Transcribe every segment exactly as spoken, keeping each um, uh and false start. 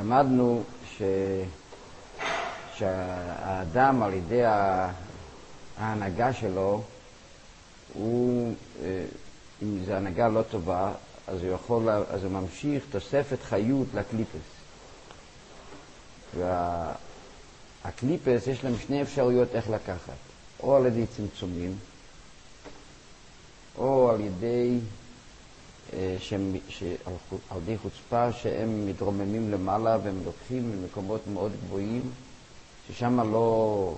למדנו ש... שהאדם על ידי ההנהגה שלו, הוא, אם זו הנהגה לא טובה, אז הוא יכול, אז הוא ממשיך תוספת חיות לקליפס. והקליפס יש להם שני אפשרויות איך לקחת, או על ידי צמצומים, או על ידי שהם, שעל, על ידי חוצפה שהם מתרוממים למעלה והם לוקחים ממקומות מאוד גבוהים, ששם לא,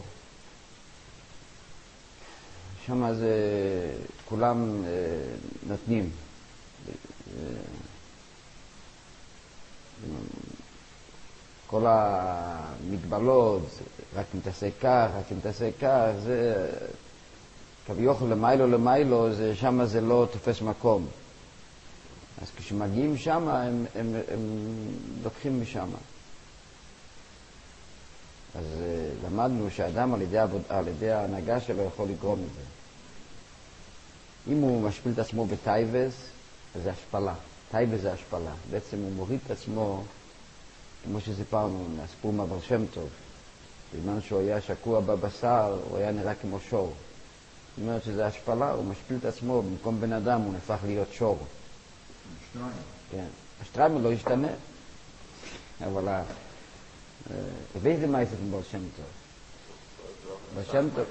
שם זה כולם נותנים. כל המגבלות, רק אם תעשה כך, רק אם תעשה כך, זה כביכול למיילו למיילו, זה, שם זה לא תופס מקום. אז כשמגיעים שם, הם, הם, הם לוקחים משם. אז למדנו שהאדם על ידי, על ידי ההנהגה שלו יכול לגרום את זה. אם הוא משפיל את עצמו בטייבס, אז זה השפלה. טייבס זה השפלה. בעצם הוא מוריד את עצמו, כמו שסיפרנו, מהסיפור מהבר שם טוב. בזמן שהוא היה שקוע בבשר, הוא היה נראה כמו שור. זאת אומרת שזה השפלה, הוא משפיל את עצמו, במקום בן אדם הוא נהפך להיות שור. השטריימל. כן. השטריימל לא ישתנה. אבל ה... ואיזה מה יעשה בבר שם טוב? בר שם טוב.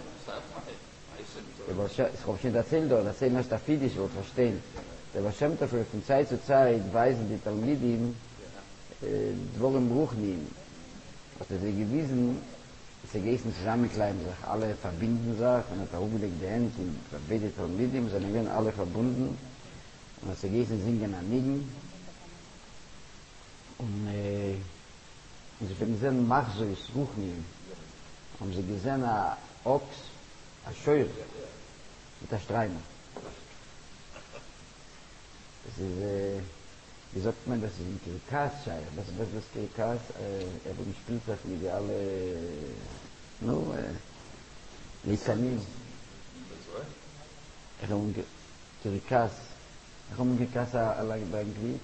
Es kommt schon erzählt dort, erzählt was der Fidisch wird verstehen. Der Beschämter Tov von Zeit zu Zeit weisen die Talmidim Dvorim Bruchnim. Was er sie gewiesen, sie gehen zusammen klein, sich alle verbinden sich, und hat er umgelegt die Hände und verbetet Talmidim, sondern werden alle verbunden. Und als sie gehen, singen an Nigen. Und, äh, und sie haben gesehen, mach so ist Bruchnim. Haben sie gesehen, ein Ochs, ein Scheuer, mit der Streime. Das ist, äh, wie sagt man, das ist ein Kirkas-Scheier. Was ist das Kirkas? Äh, er wird spielt das mit alle, no, äh, Lisanim. Er hat ein Kirkas. Er hat ein Kirkas beim Glied.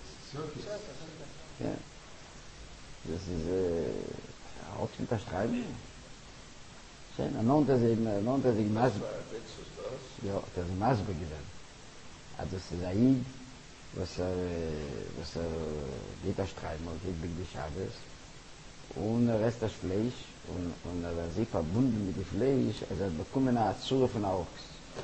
Ja. Das ist, äh, ein Ochs mit der Streime. Schön, und nun das ist, nun das ist Masbe. Ja, das ist Masbe gewesen. Also das ist Aid, was er, was er geht das Streiben, und geht bei die Schabes. Und der Rest das Fleisch, und, und er war sich verbunden mit dem Fleisch, also er bekommen eine Azure von der Ochs.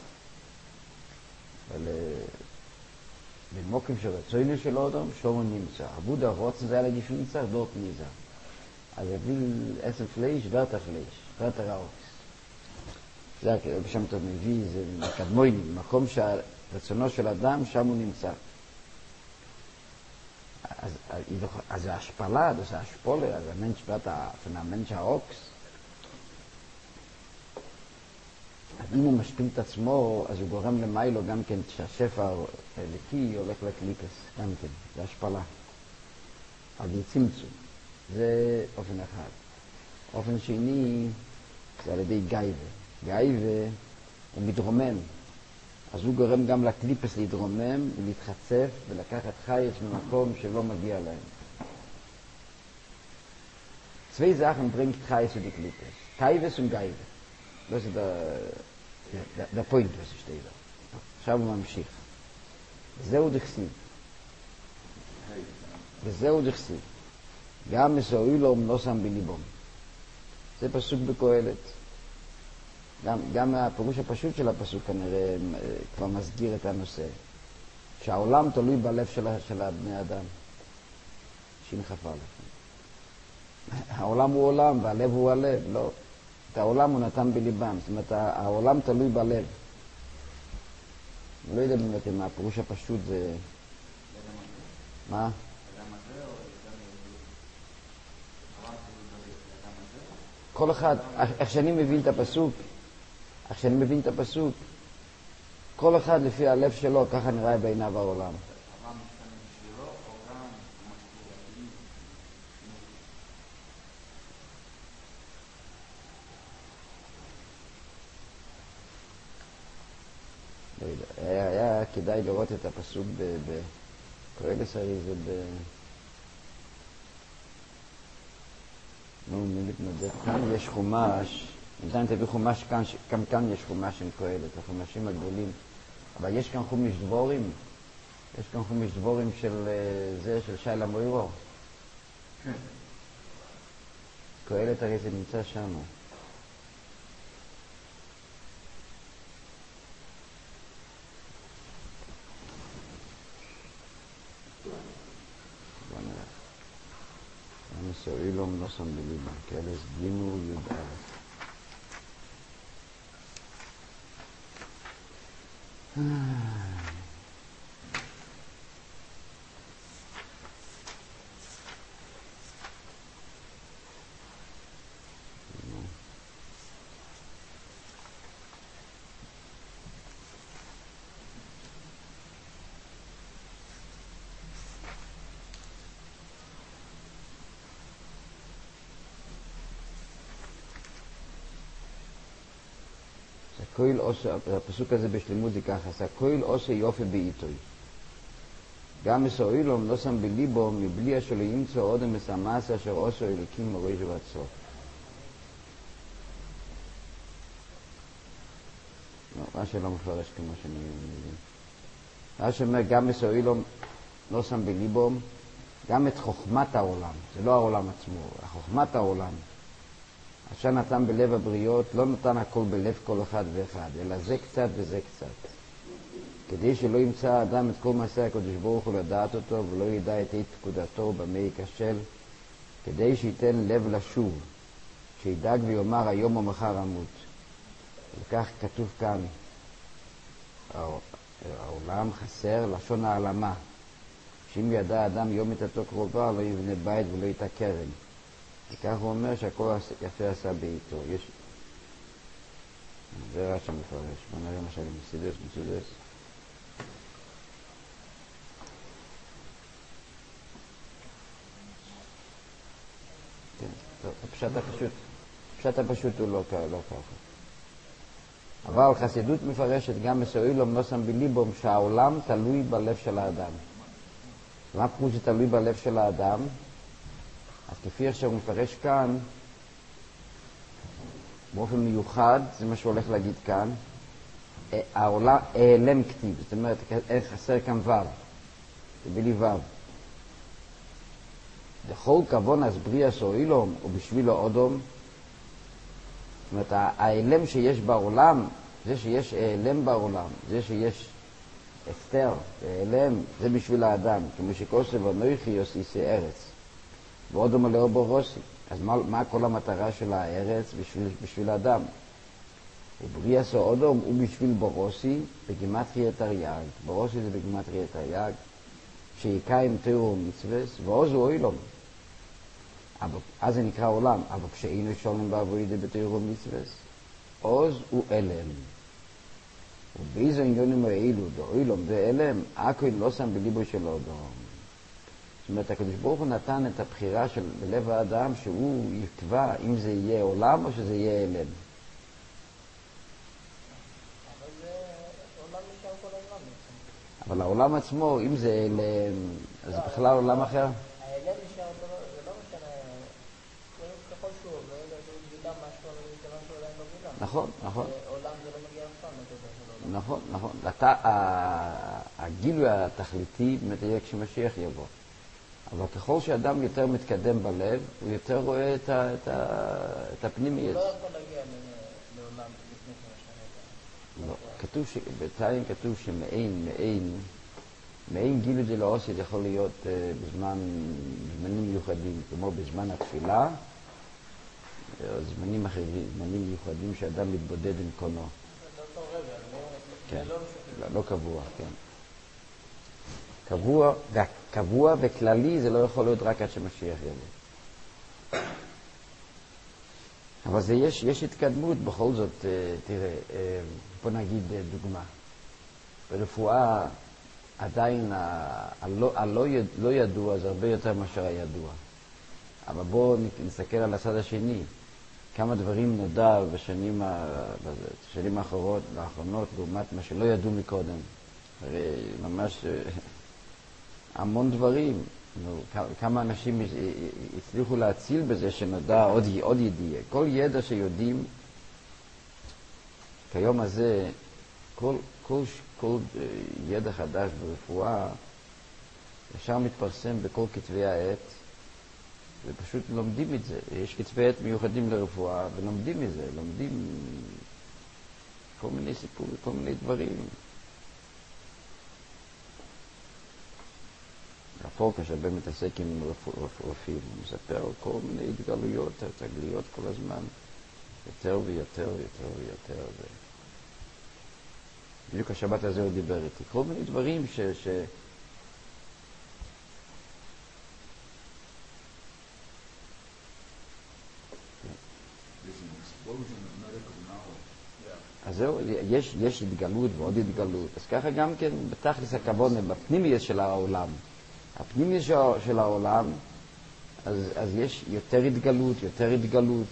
Weil, wenn Mokim schon der Zäune של Odom, schon nimmt er. Aber der Rotzen sei alle gefühlt sich, dort nicht er. Also er will essen Fleisch, wird er Fleisch, wird er Ochs. זה בשם טוב מביא, זה מקדמוינים, מקום שהרצונו של אדם, שם הוא נמצא. אז, אז זה השפלה, זה השפולה, אז המנש באת, המנש האוקס. אז אם הוא משפיל את עצמו, אז הוא גורם למיילו גם כן, שהשפע לקי הולך לקליפס, גם כן, זה השפלה. על ידי צמצום. זה אופן אחד. אופן שני, זה על ידי גייבה. גאיבה הוא מתרומם, אז הוא גורם גם לקליפס להתרומם ולהתחצף ולקחת חייץ ממקום שלא מגיע להם. Zwei Sachen bringt Chais zu die Klippes. Taives und Gaive. Das ist der, der, der Point, was ich stehe da. Schauen wir mal im Schiff. זהו דכסיב. וזהו דכסיב. גם מסורי לו ומנוסם בליבום. זה פסוק בקהלת. גם, גם הפירוש הפשוט של הפסוק כנראה כבר מסגיר את הנושא. שהעולם תלוי בלב של, של בני אדם. שין חפה לכם. העולם הוא עולם והלב הוא הלב. לא. את העולם הוא נתן בליבם. זאת אומרת, העולם תלוי בלב. אני לא יודע באמת אם הפירוש הפשוט זה... מה? כל אחד, איך שאני מבין את הפסוק, איך שאני מבין את הפסוק, כל אחד לפי הלב שלו, ככה נראה בעיניו העולם. היה, היה כדאי לראות את הפסוק בקהלת הרי זה ב... נו, מי מתנדב? כאן יש חומש, בינתיים תביא חומש כאן, גם כאן יש חומש עם קהלת, החומשים הגדולים. אבל יש כאן חומש דבורים, יש כאן חומש דבורים של זה, של שיילה מוירו. כן. קהלת הרי זה נמצא שם. מסוילום לא שם בליבה, כאלה סגינו י"א. כהל עושה, הפסוק הזה בשלמות זה ככה, כהל עושה יופי בעיתוי. גם מסוילום לא שם בליבו מבלי אשר לא ימצא עוד מסמס אשר עושה אלוקים מראש ועד סוף. לא, רש"י לא מפרש כמו שאני מבין. רש"י אומר גם מסוילום לא שם בליבו גם את חוכמת העולם, זה לא העולם עצמו, חוכמת העולם. אשר נתן בלב הבריות, לא נתן הכל בלב כל אחד ואחד, אלא זה קצת וזה קצת. כדי שלא ימצא האדם את כל מעשה הקדוש ברוך הוא לדעת אותו, ולא ידע את עת פקודתו במה ייכשל, כדי שייתן לב לשוב, שידאג ויאמר היום או מחר אמות. וכך כתוב כאן, העולם חסר לשון העלמה, שאם ידע האדם יום מיתתו קרובה, לא יבנה בית ולא ייטע כרם. וכך הוא אומר שהכל יפה עשה בעיתו. יש... זה רש"י מפרש. בוא נראה מה שאני מסידס, מסידס. כן, טוב, הפשט הפשוט. הפשט הפשוט הוא לא ככה. אבל חסידות מפרשת גם מסוילום לא שם בליבום שהעולם תלוי בלב של האדם. מה פירוש שתלוי בלב של האדם? אז כפי איך שהוא מפרש כאן, באופן מיוחד, זה מה שהוא הולך להגיד כאן, העולם העלם כתיב, זאת אומרת, חסר כאן ו', זה בלי ו'. בכל כוון אז בריא סוילום, או בשבילו אודום, זאת אומרת, העלם שיש בעולם, זה שיש העלם בעולם, זה שיש הסתר, העלם, זה בשביל האדם, כמו שכוסף הנויכי יוסיסי ארץ. ועוד מלאו ברוסי. אז מה, מה כל המטרה של הארץ בשביל, בשביל האדם? ובריאה סעודום הוא בשביל ברוסי בגימטריה תרי"ג. ברוסי זה בגימטריה תרי"ג, שיקיים תיאור מצווס, ועוז הוא אילום. אז זה נקרא עולם, אבל כשאינו שולם בעבודי בתיאור מצווס, עוז הוא אלם. ובאיזו עניונים האלו, דאילום ואלם, הכל לא שם בליבו של אודום. זאת אומרת, הקדוש ברוך הוא נתן את הבחירה של בלב האדם שהוא יקבע אם זה יהיה עולם או שזה יהיה אלם. אבל זה עולם נשאר כל העולם. אבל העולם עצמו, אם זה אלם, אז זה בכלל עולם אחר. האלם נשאר, זה לא משנה, ככל שהוא עובד, אז הוא גילה משהו, אבל זה משהו עדיין לא גילה. נכון, נכון. עולם זה לא מגיע אף פעם לתודה של עולם. נכון, נכון. אתה, הגילוי התכליתי באמת יהיה כשמשיח יבוא. אבל ככל שאדם יותר מתקדם בלב, הוא יותר רואה את, ה, את, ה, את הפנימיות. הוא לא יכול להגיע לעולם לפני שמשנה. לא, כתוב ש... בתיים כתוב שמעין, מעין, מעין גילוי דלעוסיד יכול להיות uh, בזמן, זמנים מיוחדים, כמו בזמן התפילה, או זמנים אחרים, זמנים מיוחדים שאדם מתבודד עם קונו. זה לא אותו רגע, כן, לא לא, לא קבוע, כן. קבוע, קבוע וכללי זה לא יכול להיות רק עד שמשיח יבוא. אבל זה יש, יש התקדמות בכל זאת, תראה, בוא נגיד דוגמה. ברפואה עדיין הלא, הלא לא ידוע זה הרבה יותר מאשר הידוע. אבל בואו נסתכל על הצד השני. כמה דברים נודע בשנים, בשנים האחרונות, האחרונות לעומת מה שלא ידעו מקודם. הרי ממש המון דברים. נו, כמה אנשים הצליחו להציל בזה שנודע עוד, עוד ידיעה. כל ידע שיודעים, כיום הזה, כל, כל, כל ידע חדש ברפואה, ישר מתפרסם בכל כתבי העת, ופשוט לומדים את זה. יש כתבי עת מיוחדים לרפואה, ולומדים את זה, לומדים כל מיני סיפורים, כל מיני דברים. הפורקה שהרבה מתעסק עם רופאים, הוא מספר על כל מיני התגלויות, תגליות כל הזמן, יותר ויותר ויותר ויותר. ו... בדיוק השבת הזה הוא דיבר איתי. כל מיני דברים ש... ש... אז זהו, יש, יש התגלות ועוד התגלות. אז ככה גם כן בתכלס הכוונה, בפנימיות של העולם. הפנימיות של, של העולם, אז, אז יש יותר התגלות, יותר התגלות.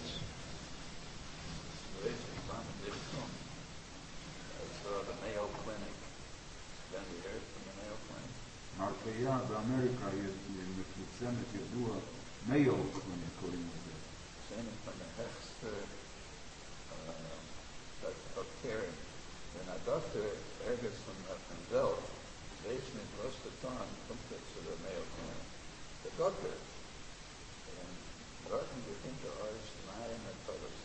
הרפאיה באמריקה מפורסמת, ידוע, מיו קליניק קוראים לזה. Wenn ein Doktor ergens von der Welt weiß nicht, was getan, kommt er zu der Mayo Clinic. Der Doktor, und dort befindet er euch nahe mit Todes.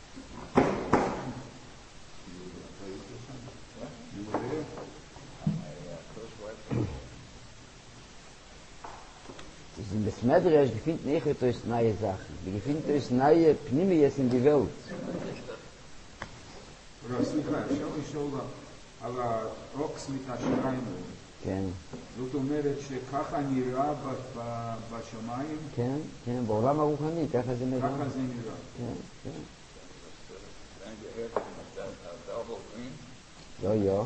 You were there? My close wife was there. In das Medrash gefindt nicht etwas neue Sachen. Wir gefindt etwas neue Pnimies in die Welt. סליחה, אפשר לשאול על האוקס מתשריים. כן. זאת אומרת שככה נראה בשמיים? כן, כן, בעולם הרוחני, ככה זה נראה. ככה זה נראה. כן, כן. יו, יו.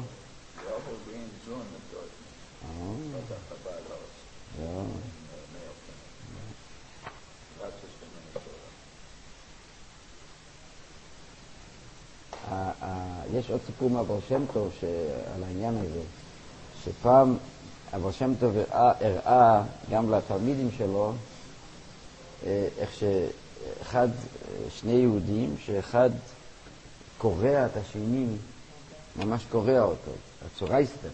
יו. יש עוד סיפור מהבר שם טוב על העניין הזה, שפעם הבר שם טוב הראה גם לתלמידים שלו איך שאחד, שני יהודים, שאחד קורע את השני, ממש קורע אותו, הצורייסטן.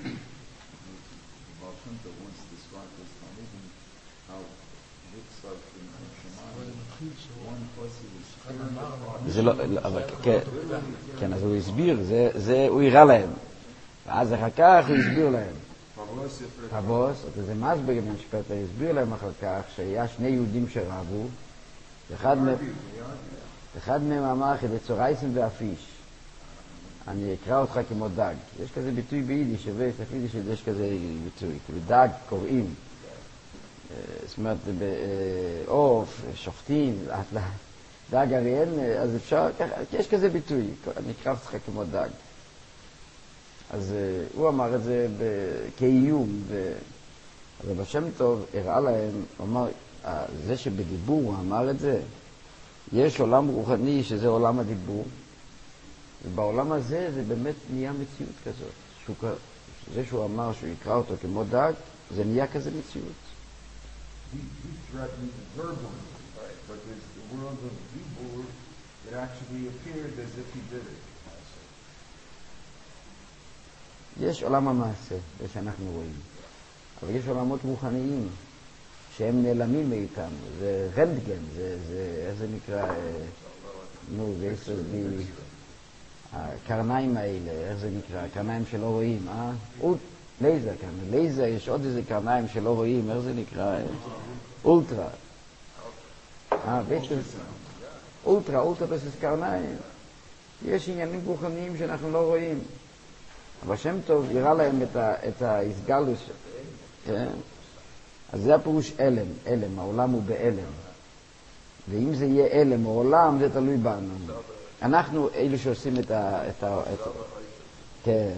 זה לא, אבל כן, אז הוא הסביר, זה הוא הראה להם, ואז אחר כך הוא הסביר להם. פבוס, זה מסביר במשפט, הוא הסביר להם אחר כך שהיה שני יהודים שרבו, אחד מהם אמר בצורייסן ואפיש, אני אקרא אותך כמו דג. יש כזה ביטוי ביידיש, ביידיש יש כזה ביטוי, כאילו דג קוראים, זאת אומרת, עוף, שופטים, דג אריאל, אז אפשר, יש כזה ביטוי, אני אקרא אותך כמו דג. אז הוא אמר את זה כאיום, אבל בשם טוב הראה להם, הוא אמר, זה שבדיבור הוא אמר את זה, יש עולם רוחני שזה עולם הדיבור, ובעולם הזה זה באמת נהיה מציאות כזאת. שהוא, זה שהוא אמר שהוא יקרא אותו כמו דג, זה נהיה כזה מציאות. He, he threatened verbally, right. But there's the world of Dibur that actually appeared as if he did it. יש עולם המעשה, זה שאנחנו רואים. אבל יש עולמות רוחניים שהם נעלמים מאיתנו. זה רנטגן, זה, זה, איך זה נקרא? נו, זה יש לי... הקרניים האלה, איך זה נקרא? הקרניים שלא רואים, אה? לייזר כאן. לייזר, יש עוד איזה קרניים שלא רואים, איך זה נקרא? אולטרה. אה, בעצם... אולטרה, אולטרה זה קרניים. יש עניינים רוחניים שאנחנו לא רואים. אבל שם טוב יראה להם את ההסגלוס. כן? אז זה הפירוש אלם, אלם, העולם הוא באלם. ואם זה יהיה אלם או עולם, זה תלוי בנו. אנחנו אלו שעושים את ה... את ה... את... כן.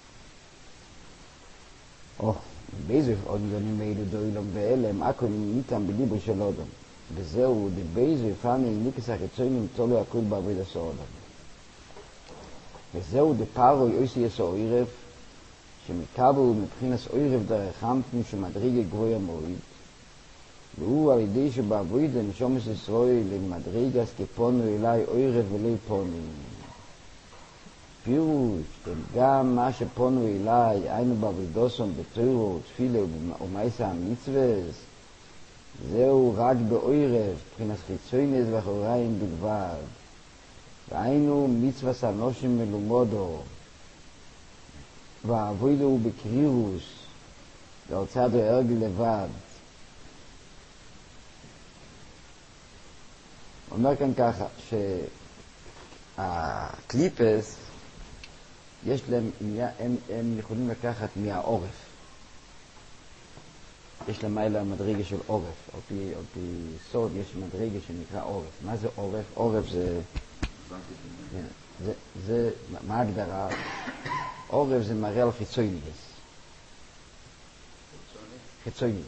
או, באיזה עוד גנים אלו דוילום באלם, הכל ניתם בליבו של אודם. וזהו, באיזה פאני ניקס החיצויים תולו הכל בעבוד הסעודם. וזהו דפארו יויסי יסו אוירף, שמקבל מבחינס אוירף דרך המפנים שמדרגה גבויה מועיד, והוא על ידי שבעבוד נשומת ישראל למדרגס כפונו אליי אוירף ולא פונו. פירוש, גם מה שפונו אליי, היינו בעבודוסון בתורה, תפילה ומעשה המצוות, זהו רק באוירף, מבחינת חיצוניות ואחוריים בלבד. והיינו מצוות אנושים מלומדו, והעבודה הוא בקרירוס, והוצאת הרגל לבד. הוא אומר כאן ככה, שהקליפס, יש להם, הם, הם יכולים לקחת מהעורף. יש להם מעלה מדרגה של עורף, על פי, על פי סוד יש מדרגה שנקרא עורף. מה זה עורף? עורף זה, זה, זה, מה ההגדרה? עורף זה מראה על חיצוניות. חיצוניות.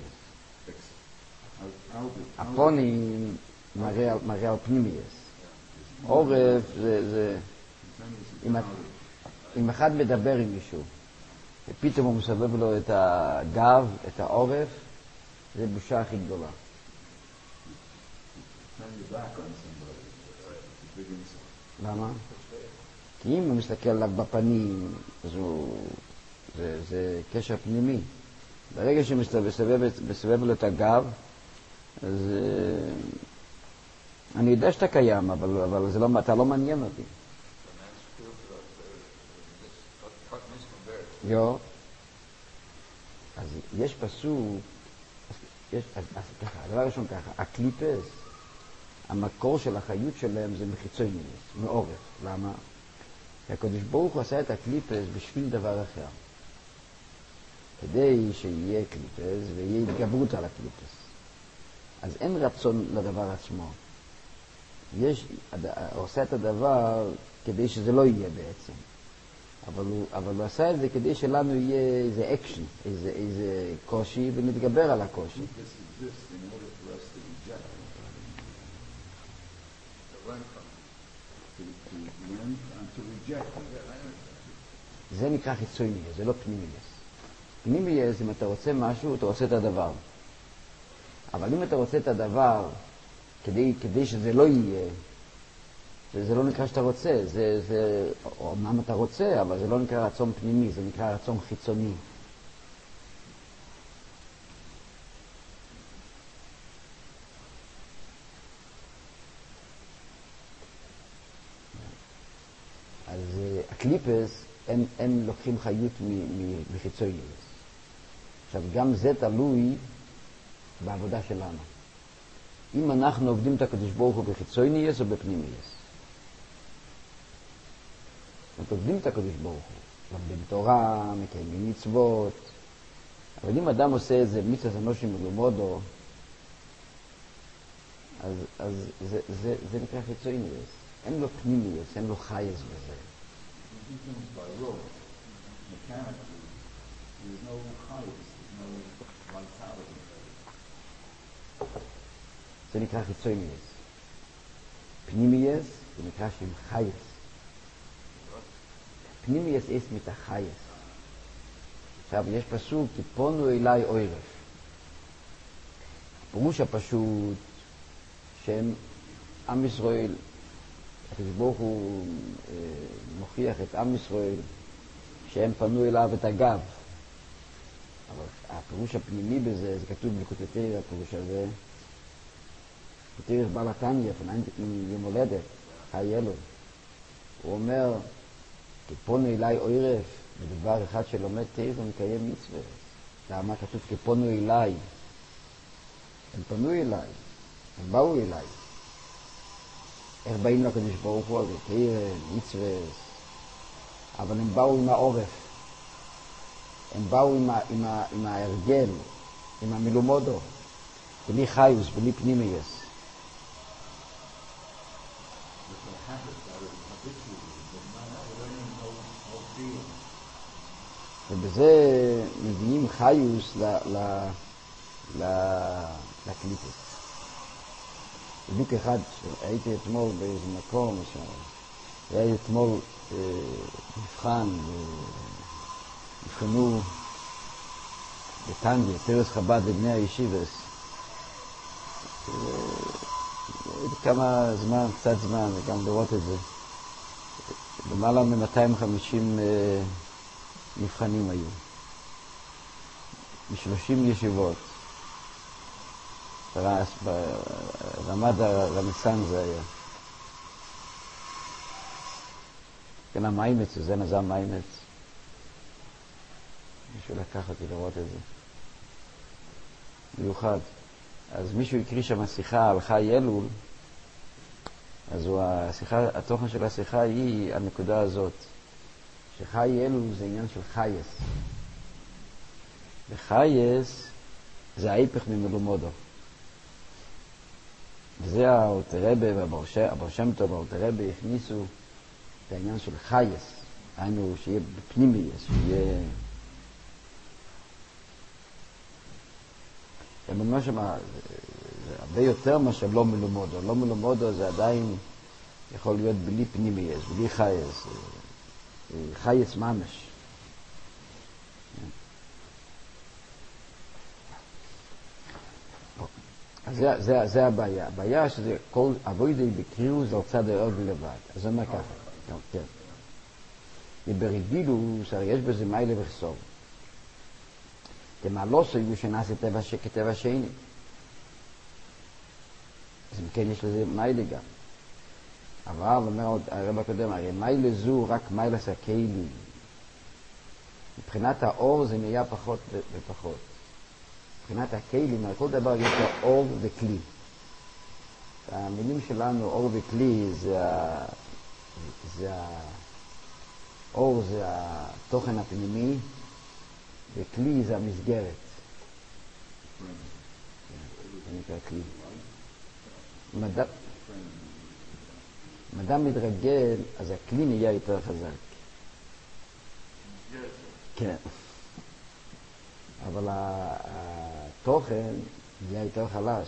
הפונים מראה, מראה על פנימיות. עורף זה, זה, אם, אם אחד מדבר עם מישהו, ופתאום הוא מסובב לו את הגב, את העורף, זה בושה הכי גדולה. למה? כי אם הוא מסתכל עליו בפנים, אז הוא, זה, זה קשר פנימי. ברגע שמסובב לו את הגב, אז אני יודע שאתה קיים, אבל, אבל זה לא, אתה לא מעניין אותי. יו. אז יש פסוק, יש, אז, אז ככה, הדבר ראשון ככה, הקליפס, המקור של החיות שלהם זה מחיצוניות, מעורף. למה? כי הקדוש ברוך הוא עשה את הקליפס בשביל דבר אחר. כדי שיהיה קליפס ויהיה התגברות על הקליפס. אז אין רצון לדבר עצמו. יש, הוא עושה את הדבר כדי שזה לא יהיה בעצם. אבל הוא, אבל הוא עשה את זה כדי שלנו יהיה איזה אקשן, איזה, איזה קושי, ונתגבר על הקושי. זה נקרא חיצוניות, זה לא פנימיות. פנימיות, אם אתה רוצה משהו, אתה רוצה את הדבר. אבל אם אתה רוצה את הדבר כדי, כדי שזה לא יהיה, זה, זה לא נקרא שאתה רוצה, זה, זה, אומנם אתה רוצה, אבל זה לא נקרא רצון פנימי, זה נקרא רצון חיצוני. אז הקליפס, הם, הם לוקחים חיות מחיצוניות. עכשיו, גם זה תלוי בעבודה שלנו. אם אנחנו עובדים את הקדוש ברוך הוא בחיצוניות או בפנימיות. אנחנו עובדים את הקדוש ברוך הוא, לומדים תורה, מקיימים מצוות, אבל אם אדם עושה את זה מצוות אנושים מלומדו, אז, אז זה, זה, זה נקרא חיצוניות. אין לו פנימיות, אין לו חייס בזה. זה נקרא חיצוניות. פנימיות זה נקרא שם חייס. פנימיות יש mit החייס. עכשיו יש פסוק, כי פונו אליי אוירף. הפירוש הפשוט שהם עם ישראל, הקדוש ברוך הוא אה, מוכיח את עם ישראל שהם פנו אליו את הגב. אבל הפירוש הפנימי בזה, זה כתוב בליקוטי תורה, הפירוש הזה, כתוב בעל התניא, יום הולדת, חיי אלו. הוא אומר, כי פונו אליי אוירף, מדובר אחד שלומד תורה ומקיים מצוות. למה כתוב כי פונו אליי? הם פנו אליי, הם באו אליי. איך באים לקדוש ברוך הוא? תורה, מצוות. אבל הם באו עם העורף. הם באו עם, ה, עם, ה, עם ההרגל, עם המלומדו. בלי חיוס, בלי פנימיות. ובזה מביאים חיוס ל, ל, ל, לקליפס. בדיוק אחד, הייתי אתמול באיזה מקום, היה אתמול אה, מבחן, נבחנו בטנגיה, תרס חב"ד לבני הישיבס, כמה זמן, קצת זמן, וגם לראות את זה. למעלה מ-מאתיים וחמישים אה, מבחנים היו. מ-שלושים ישיבות. ברמת הרנסן זה היה. כן, המיימץ, זה נזר מיימץ. מישהו לקח אותי לראות את זה. מיוחד. אז מישהו הקריא שם שיחה על חי אלול, אז הוא, השיחה, התוכן של השיחה היא הנקודה הזאת, שחי אלול זה עניין של חייס. וחייס זה ההיפך ממלומודו. וזה האלתרבה והבר שם טוב, האלתרבה הכניסו את העניין של חייס, היינו שיהיה בפנימי, שיהיה... ממש מה, זה הרבה יותר מה שלא מלומודו. לא מלומודו זה עדיין יכול להיות בלי פנימי, בלי חייס, חייס ממש. אז זה, זה, זה הבעיה. הבעיה שזה כל עבודי בקריאוס על צד האור בלבד. אז זה אומר ככה. כן. ברגילות, הרי יש בזה מיילה וחסור. כמה לא סויגו שנעשה טבע כטבע שני. אז אם כן יש לזה מיילה גם. אבל, אומר עוד הרב הקודם, הרי מיילה זו רק מיילה סקיילי. מבחינת האור זה נהיה פחות ופחות. מבחינת הכלים, כל דבר יש לו אור וכלי. המילים שלנו, אור וכלי, זה ה... זה ה... אור זה התוכן הפנימי, וכלי זה המסגרת. זה נקרא כלי. מדע... מדע מתרגל, אז הכלי נהיה יותר חזק. כן. אבל התוכן נהיה יותר חלש.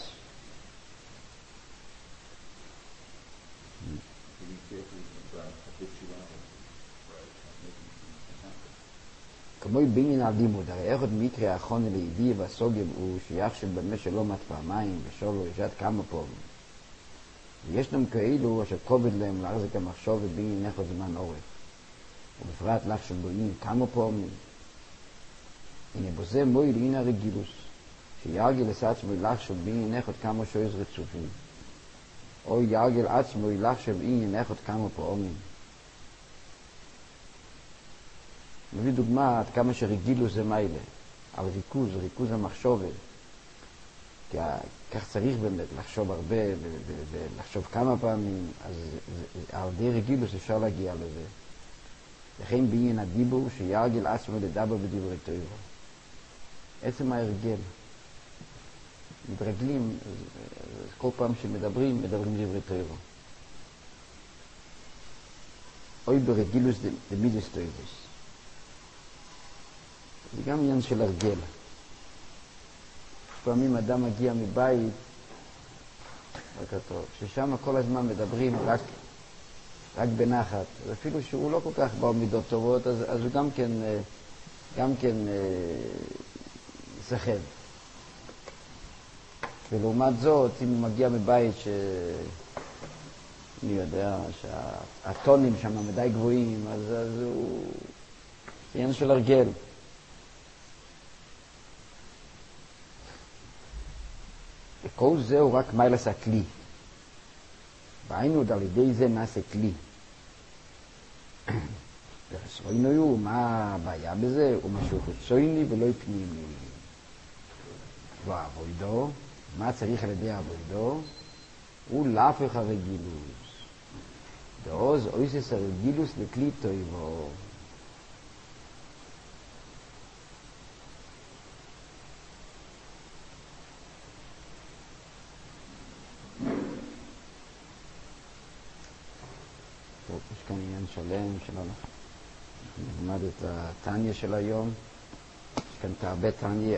כמו בעניין הלימוד, הרי איך עוד מקרה האחרון לידי והסוגב הוא שייך שבמה שלא מת פעמיים ושולו ישת כמה פעמים. וישנם כאלו אשר כובד להם להחזיק המחשוב ובעניין איך עוד זמן אורך. ובפרט לך שבועים כמה פעמים. הנה בזה מועיל הנה רגילוס, שירגל עצמו לחשוב בעניין איך עוד כמה שויז רצופים. או ירגל עצמו לחשוב בעניין איך עוד כמה פעמים. מביא דוגמה עד כמה שרגילוס זה מיילה, על ריכוז, ריכוז המחשובת. כי כך צריך באמת לחשוב הרבה ולחשוב כמה פעמים, אז על די רגילוס אפשר להגיע לזה. לכן בעניין הדיבור שירגל עצמו לדבר בדברי תורה. עצם ההרגל. מתרגלים, כל פעם שמדברים, מדברים דברי תורה. אוי ברגילוס דמידס תורס. זה גם עניין של הרגל. פעמים אדם מגיע מבית, ששם כל הזמן מדברים רק, רק בנחת. אפילו שהוא לא כל כך בא מידות טובות, אז, אז הוא גם כן, גם כן סחב. ולעומת זאת, אם הוא מגיע מבית ש... אני יודע, שהטונים שם מדי גבוהים, אז, אז הוא... זה עניין של הרגל. וכל זה הוא רק מיילס הכלי. והיינו על ידי זה נעשה כלי. וחסרוינו הוא, מה הבעיה בזה? הוא משהו חיצוני ולא פנימי. ועבודו, מה צריך על ידי עבודו? הוא להפך הרגילוס. דעוז אויסס הרגילוס לכלי טויבו. יש כאן עניין שלם שלנו. נלמד את הטניה של היום. יש כאן תרבה טניה